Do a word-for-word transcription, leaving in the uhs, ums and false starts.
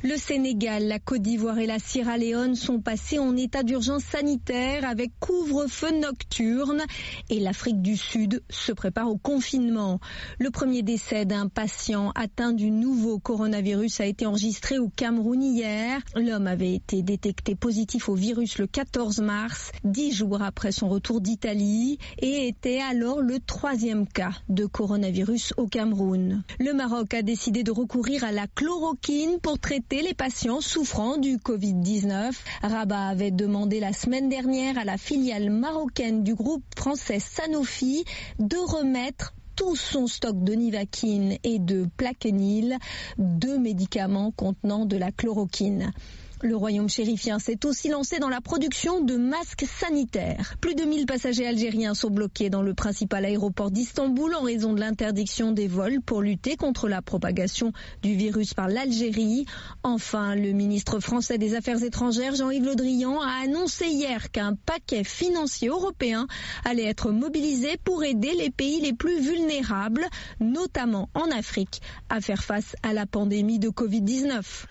Le Sénégal, la Côte d'Ivoire et la Sierra Leone sont passés en état d'urgence sanitaire avec couvre-feu nocturne et l'Afrique du Sud se prépare au confinement. Le premier décès d'un patient atteint du nouveau coronavirus a été enregistré au Cameroun hier. L'homme avait été détecté positif au virus le quatorze mars, dix jours après son retour d'Italie, et était alors le troisième cas de coronavirus au Cameroun. Le Maroc a décidé de recourir à la chloroquine pour traiter les patients souffrant du covid dix-neuf. Rabat avait demandé la semaine dernière à la filiale marocaine du groupe français Sanofi de remettre tout son stock de Nivaquine et de Plaquenil, deux médicaments contenant de la chloroquine. Le royaume chérifien s'est aussi lancé dans la production de masques sanitaires. Plus de mille passagers algériens sont bloqués dans le principal aéroport d'Istanbul en raison de l'interdiction des vols pour lutter contre la propagation du virus par l'Algérie. Enfin, le ministre français des Affaires étrangères, Jean-Yves Le Drian, a annoncé hier qu'un paquet financier européen allait être mobilisé pour aider les pays les plus vulnérables, notamment en Afrique, à faire face à la pandémie de covid dix-neuf.